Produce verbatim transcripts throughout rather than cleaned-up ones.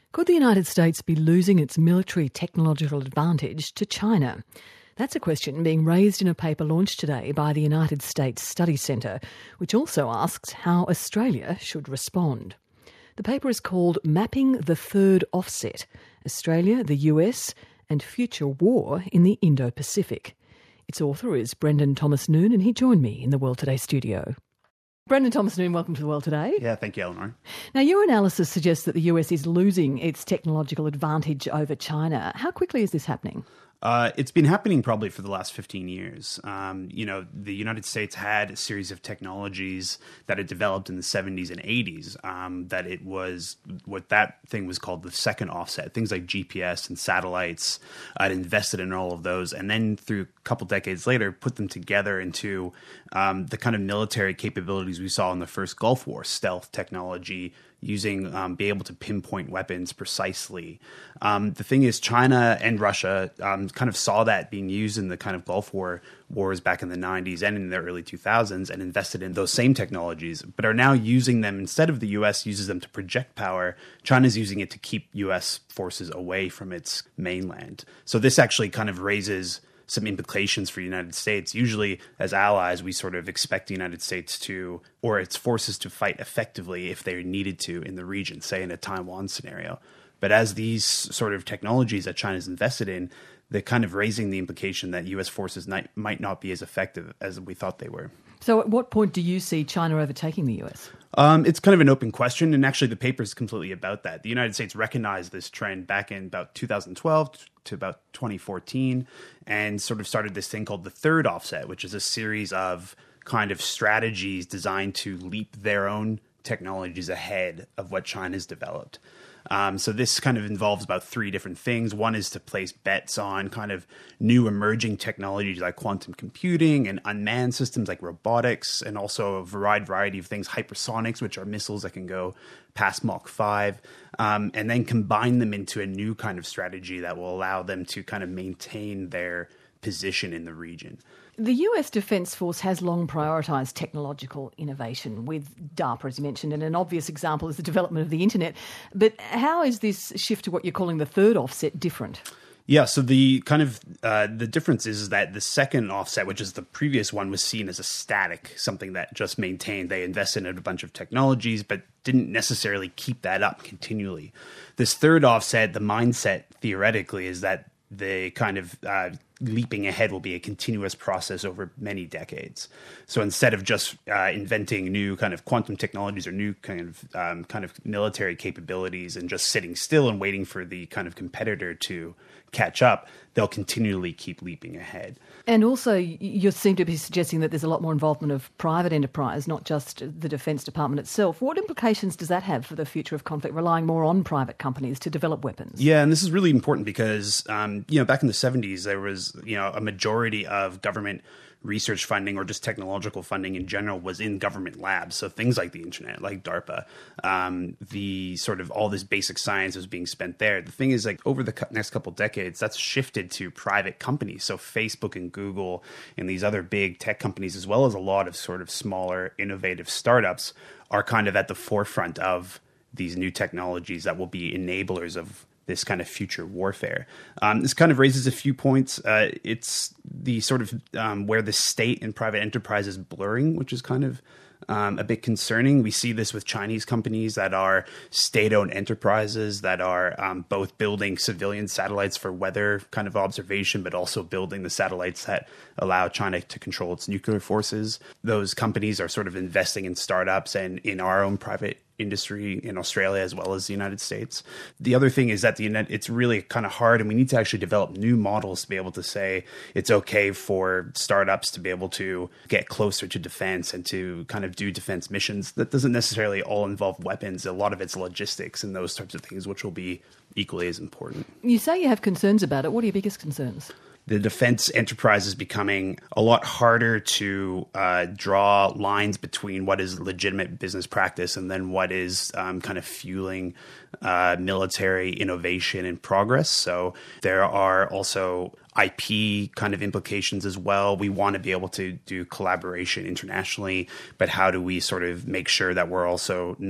Could the United States be losing its military technological advantage to China? That's a question being raised in a paper launched today by the United States Study Centre, which also asks how Australia should respond. The paper is called Mapping the Third Offset: Australia, the U S and Future War in the Indo-Pacific. Its author is Brendan Thomas-Noon, and he joined me in the World Today studio. Brendan Thomas-Noon, welcome to the World Today. Yeah, thank you, Eleanor. Now, your analysis suggests that the U S is losing its technological advantage over China. How quickly is this happening? Uh, it's been happening probably for the last fifteen years. Um, you know, the United States had a series of technologies that it developed in the seventies and eighties, um, that it was what that thing was called the second offset. Things like G P S and satellites. I'd invested in all of those. And then through a couple decades later, put them together into um, the kind of military capabilities we saw in the first Gulf War, stealth technology, using, um, be able to pinpoint weapons precisely. Um, the thing is, China and Russia um, kind of saw that being used in the kind of Gulf War wars back in the nineties and in the early two thousands and invested in those same technologies, but are now using them. Instead of the U S uses them to project power, China's using it to keep U S forces away from its mainland. So this actually kind of raises some implications for the United States. Usually, as allies, we sort of expect the United States to, or its forces to fight effectively if they needed to in the region, say in a Taiwan scenario. But as these sort of technologies that China's invested in, they're kind of raising the implication that U S forces might, might not be as effective as we thought they were. So at what point do you see China overtaking the U S? Um, it's kind of an open question, and actually the paper is completely about that. The United States recognized this trend back in about two thousand twelve to about twenty fourteen and sort of started this thing called the third offset, which is a series of kind of strategies designed to leap their own technologies ahead of what China's developed. Um, so this kind of involves about three different things. One is to place bets on kind of new emerging technologies like quantum computing and unmanned systems like robotics, and also a wide variety of things, hypersonics, which are missiles that can go past Mach five, um, and then combine them into a new kind of strategy that will allow them to kind of maintain their position in the region. The U S Defence Force has long prioritised technological innovation with DARPA, as you mentioned, and an obvious example is the development of the internet. But how is this shift to what you're calling the third offset different? Yeah, so the kind of uh, the difference is that the second offset, which is the previous one, was seen as a static, something that just maintained. They invested in a bunch of technologies, but didn't necessarily keep that up continually. This third offset, the mindset theoretically is that the kind of uh, leaping ahead will be a continuous process over many decades. So instead of just uh, inventing new kind of quantum technologies or new kind of um, kind of military capabilities and just sitting still and waiting for the kind of competitor to catch up, they'll continually keep leaping ahead. And also, you seem to be suggesting that there's a lot more involvement of private enterprise, not just the Defence Department itself. What implications does that have for the future of conflict, relying more on private companies to develop weapons? Yeah, and this is really important because, um, you know, back in the seventies, there was, you know, a majority of government research funding or just technological funding in general was in government labs. So things like the internet, like DARPA, um, the sort of all this basic science was being spent there. The thing is, like, over the next couple decades, that's shifted to private companies. So Facebook and Google and these other big tech companies, as well as a lot of sort of smaller, innovative startups, are kind of at the forefront of these new technologies that will be enablers of this kind of future warfare. Um, this kind of raises a few points. Uh, it's the sort of um, where the state and private enterprise is blurring, which is kind of um, a bit concerning. We see this with Chinese companies that are state-owned enterprises that are um, both building civilian satellites for weather kind of observation, but also building the satellites that allow China to control its nuclear forces. Those companies are sort of investing in startups and in our own private industry in Australia as well as the United States. The other thing is that the it's really kind of hard, and we need to actually develop new models to be able to say it's okay for startups to be able to get closer to defense and to kind of do defense missions. That doesn't necessarily all involve weapons. A lot of it's logistics and those types of things, which will be equally as important. You say you have concerns about it. What are your biggest concerns? The defense enterprise is becoming a lot harder to uh, draw lines between what is legitimate business practice and then what is um, kind of fueling uh, military innovation and progress. So there are also I P kind of implications as well. We want to be able to do collaboration internationally, but how do we sort of make sure that we're also not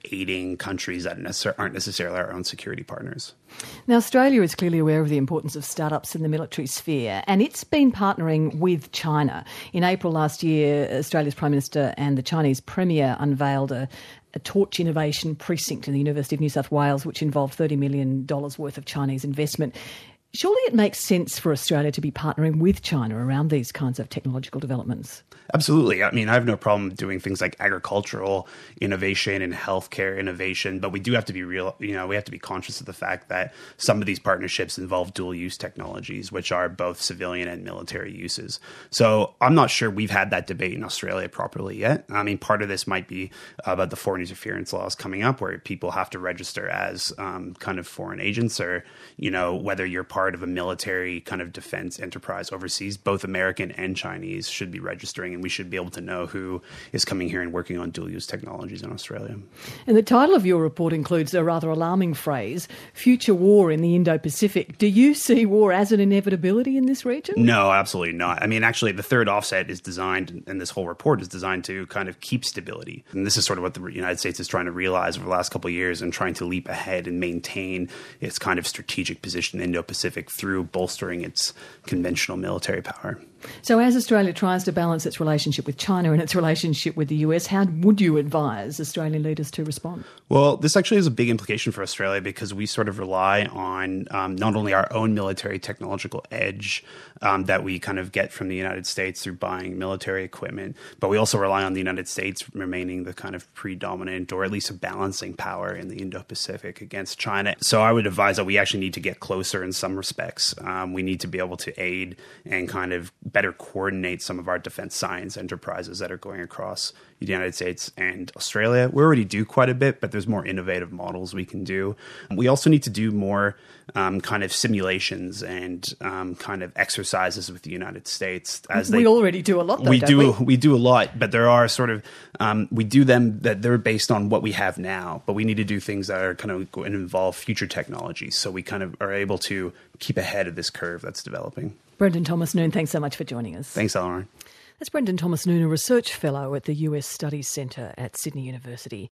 aiding countries that aren't necessarily our own security partners. Now, Australia is clearly aware of the importance of startups in the military sphere, and it's been partnering with China. In April last year, Australia's Prime Minister and the Chinese Premier unveiled a, a Torch Innovation Precinct in the University of New South Wales, which involved thirty million dollars worth of Chinese investment. Surely it makes sense for Australia to be partnering with China around these kinds of technological developments. Absolutely. I mean, I have no problem doing things like agricultural innovation and healthcare innovation, but we do have to be real, you know, we have to be conscious of the fact that some of these partnerships involve dual use technologies, which are both civilian and military uses. So I'm not sure we've had that debate in Australia properly yet. I mean, part of this might be about the foreign interference laws coming up where people have to register as um, kind of foreign agents, or, you know, whether you're part of a military kind of defense enterprise overseas, both American and Chinese should be registering, and we should be able to know who is coming here and working on dual-use technologies in Australia. And the title of your report includes a rather alarming phrase, future war in the Indo-Pacific. Do you see war as an inevitability in this region? No, absolutely not. I mean, actually, the third offset is designed, and this whole report is designed to kind of keep stability. And this is sort of what the United States is trying to realize over the last couple of years and trying to leap ahead and maintain its kind of strategic position in the Indo-Pacific through bolstering its conventional military power. So as Australia tries to balance its relationship with China and its relationship with the U S, how would you advise Australian leaders to respond? Well, this actually has a big implication for Australia because we sort of rely on um, not only our own military technological edge um, that we kind of get from the United States through buying military equipment, but we also rely on the United States remaining the kind of predominant or at least a balancing power in the Indo-Pacific against China. So I would advise that we actually need to get closer in some respects. Um, we need to be able to aid and kind of better coordinate some of our defense science enterprises that are going across the United States and Australia. We already do quite a bit, but there's more innovative models we can do. We also need to do more um, kind of simulations and um, kind of exercises with the United States. As we they, already do a lot, though, we don't do. we? We do a lot, but there are sort of um, we do them that they're based on what we have now. But we need to do things that are kind of going to involve future technologies, so we kind of are able to keep ahead of this curve that's developing. Brendan Thomas-Noon, thanks so much for joining us. Thanks, Eleanor. That's Brendan Thomas-Noon, a research fellow at the U S Studies Centre at Sydney University.